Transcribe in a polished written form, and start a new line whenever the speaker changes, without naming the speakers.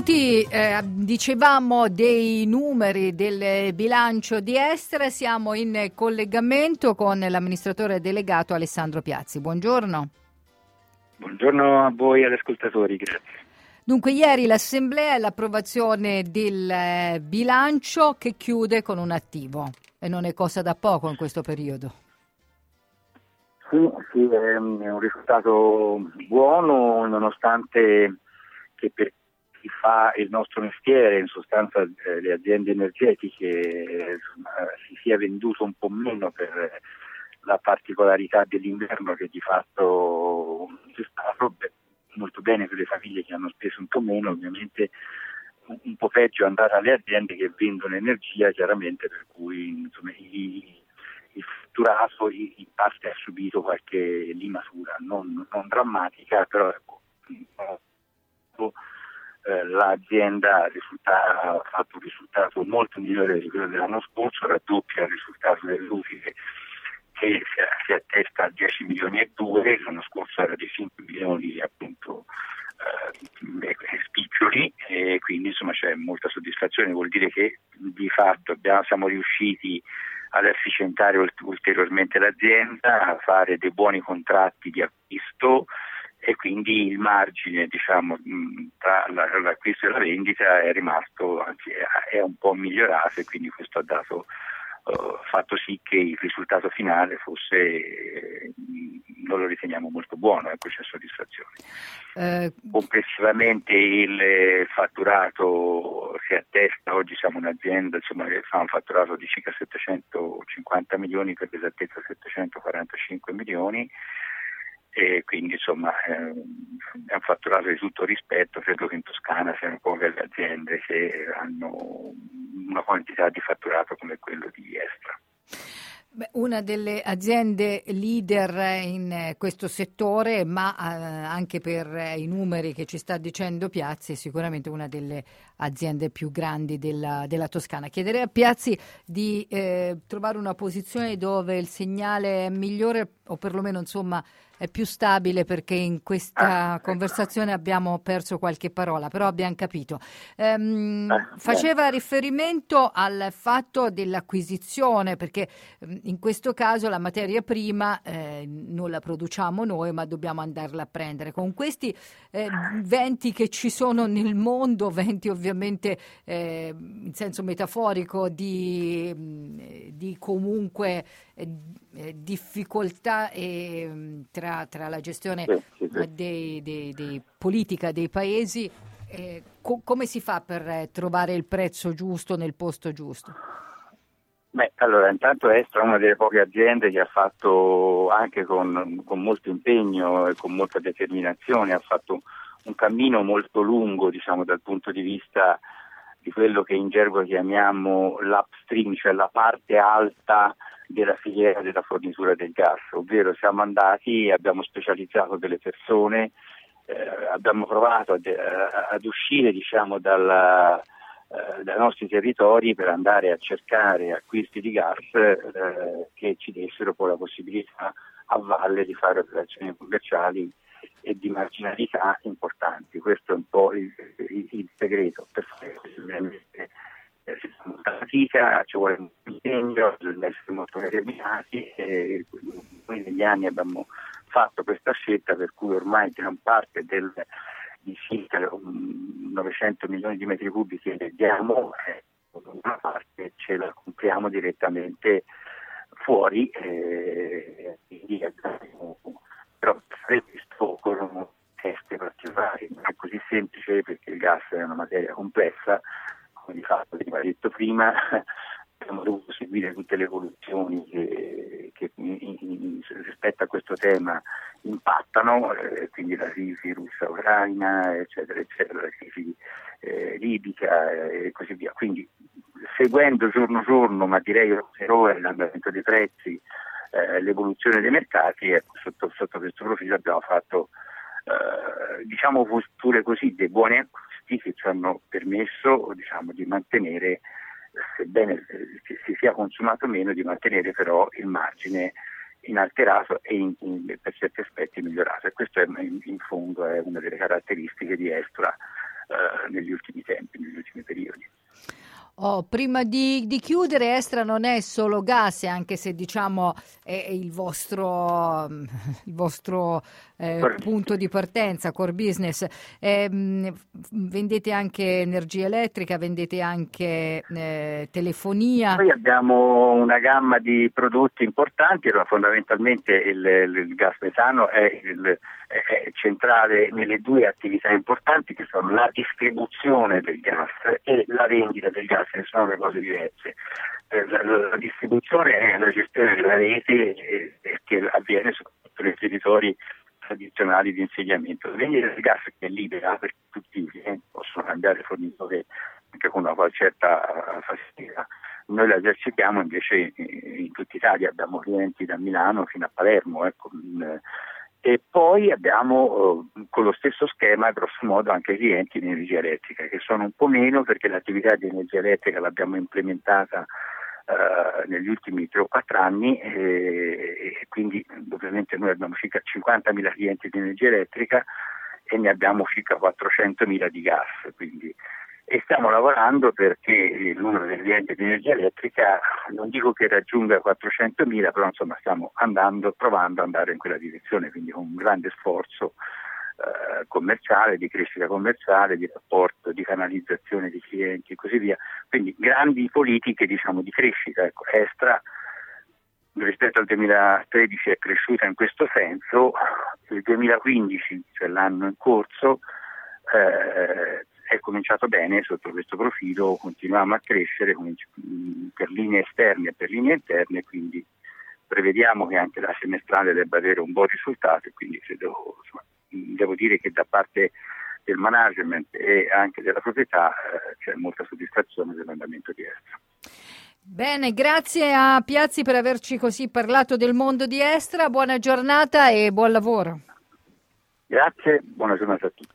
Benvenuti, dicevamo dei numeri del bilancio di Estra, siamo in collegamento con l'amministratore delegato Alessandro Piazzi. Buongiorno.
Buongiorno a voi ascoltatori, grazie.
Dunque ieri l'Assemblea e l'approvazione del bilancio che chiude con un attivo e non è cosa da poco in questo periodo.
Sì, è un risultato buono nonostante che per chi fa il nostro mestiere, in sostanza le aziende energetiche, si sia venduto un po' meno per la particolarità dell'inverno che di fatto c'è stato. Molto bene per le famiglie che hanno speso un po' meno, ovviamente un po' peggio è andare alle aziende che vendono energia, chiaramente, per cui insomma, il fatturato in parte ha subito qualche limatura, non drammatica, però ecco, l'azienda ha fatto un risultato molto migliore di quello dell'anno scorso, raddoppia il risultato dell'utile che si attesta a 10 milioni e 2, l'anno scorso era di 5 milioni appunto spiccioli, e quindi insomma c'è molta soddisfazione, vuol dire che di fatto siamo riusciti ad efficientare ulteriormente l'azienda, a fare dei buoni contratti di acquisto e quindi il margine tra l'acquisto e la vendita è rimasto, anzi è un po' migliorato, e quindi questo ha fatto sì che il risultato finale fosse, non lo riteniamo molto buono, ecco, c'è soddisfazione. Complessivamente il fatturato si attesta, oggi siamo un'azienda che fa un fatturato di circa 750 milioni, per l'esattezza 745 milioni, e quindi insomma è un fatturato di tutto rispetto. Credo che in Toscana siano poche le aziende che hanno una quantità di fatturato come quello di Estra.
Una delle aziende leader in questo settore, ma anche per i numeri che ci sta dicendo Piazzi, è sicuramente una delle aziende più grandi della Toscana. Chiederei a Piazzi di trovare una posizione dove il segnale è migliore, o perlomeno insomma è più stabile, perché in questa conversazione abbiamo perso qualche parola, però abbiamo capito. Faceva riferimento al fatto dell'acquisizione, perché in questo caso la materia prima non la produciamo noi, ma dobbiamo andarla a prendere. Con questi venti che ci sono nel mondo, venti ovviamente in senso metaforico di comunque difficoltà tra la gestione dei politica dei paesi, come si fa per trovare il prezzo giusto nel posto giusto?
Allora, intanto Estra è una delle poche aziende che ha fatto, anche con molto impegno e con molta determinazione, ha fatto un cammino molto lungo, dal punto di vista di quello che in gergo chiamiamo l'upstream, cioè la parte alta della filiera della fornitura del gas, ovvero siamo andati, abbiamo specializzato delle persone, abbiamo provato ad uscire dai nostri territori per andare a cercare acquisti di gas che ci dessero poi la possibilità a valle di fare operazioni commerciali e di marginalità importanti. Questo è un po' il segreto. Per fare questo ovviamente ci fa molta fatica, ci vuole un impegno, bisogna essere molto determinati, e noi negli anni abbiamo fatto questa scelta, per cui ormai gran parte di circa 900 milioni di metri cubi che vendiamo, una parte ce la compriamo direttamente fuori, però per fare questo occorrono test particolari, non è così semplice perché il gas è una materia complessa, come di fatto veniva detto prima. Abbiamo dovuto seguire tutte le evoluzioni che rispetto a questo tema impattano, quindi la crisi russa-ucraina, eccetera, eccetera, la crisi libica e così via. Quindi seguendo giorno giorno, ma direi per ore, l'andamento dei prezzi, l'evoluzione dei mercati, sotto questo profilo abbiamo fatto, pure così, dei buoni acquisti che ci hanno permesso di mantenere, sebbene si sia consumato meno, di mantenere però il margine inalterato e per certi aspetti migliorato, e questo in fondo è una delle caratteristiche di Estra negli ultimi tempi, negli ultimi periodi.
Prima di chiudere, Estra non è solo gas, anche se diciamo è il vostro punto di partenza, core business. Vendete anche energia elettrica, vendete anche telefonia.
Noi abbiamo una gamma di prodotti importanti, però fondamentalmente il gas metano è centrale nelle due attività importanti, che sono la distribuzione del gas e la vendita del gas, che sono le cose diverse. La distribuzione è la gestione della rete che avviene soprattutto nei territori tradizionali di insediamento. La vendita del gas che è libera, perché tutti i clienti possono cambiare fornitore anche con una certa facilità. Noi la esercitiamo invece in tutta Italia, abbiamo clienti da Milano fino a Palermo, ecco. E poi abbiamo con lo stesso schema, grosso modo, anche clienti di energia elettrica, che sono un po' meno perché l'attività di energia elettrica l'abbiamo implementata negli ultimi 3 o 4 anni e quindi ovviamente noi abbiamo circa 50.000 clienti di energia elettrica e ne abbiamo circa 400.000 di gas, quindi. E stiamo lavorando perché il numero dei clienti di energia elettrica, non dico che raggiunga 400.000, però insomma stiamo provando ad andare in quella direzione, quindi con un grande sforzo commerciale, di crescita commerciale, di rapporto, di canalizzazione di clienti e così via. Quindi grandi politiche, diciamo, di crescita. Ecco, Estra rispetto al 2013 è cresciuta in questo senso, il 2015, cioè l'anno in corso, è cominciato bene sotto questo profilo, continuiamo a crescere per linee esterne e per linee interne, quindi prevediamo che anche la semestrale debba avere un buon risultato e quindi devo dire che da parte del management e anche della proprietà c'è molta soddisfazione dell'andamento di Estra.
Bene, grazie a Piazzi per averci così parlato del mondo di Estra, buona giornata e buon lavoro.
Grazie, buona giornata a tutti.